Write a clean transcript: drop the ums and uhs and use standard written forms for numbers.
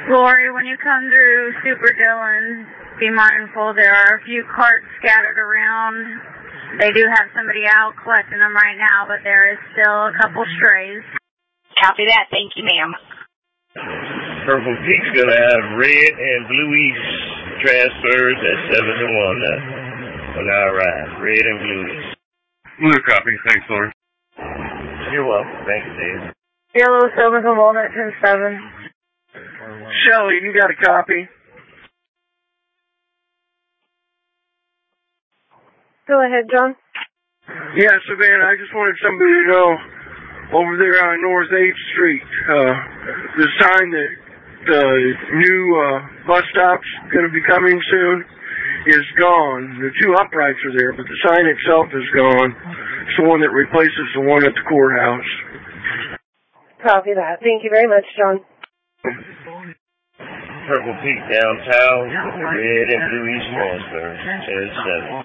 Lori, when you come through Super Dillon, be mindful there are a few carts scattered around. They do have somebody out collecting them right now, but there is still a couple strays. Copy that. Thank you, ma'am. Purple Peak's going to have red and blue east transfers at 7 to 1 when I arrive. Red and blue east. Blue copy. Thanks, Lori. You're welcome. Thanks, Dave. Yellow 7 to Walnut 10-7. Shelley, you got a copy? Go ahead, John. Yeah, Savannah, I just wanted somebody to know over there on North 8th Street, the sign that the new bus stop's going to be coming soon is gone. The two uprights are there, but the sign itself is gone. It's the one that replaces the one at the courthouse. Copy that. Thank you very much, John. Purple Peak downtown, red and blue east transfers at 7.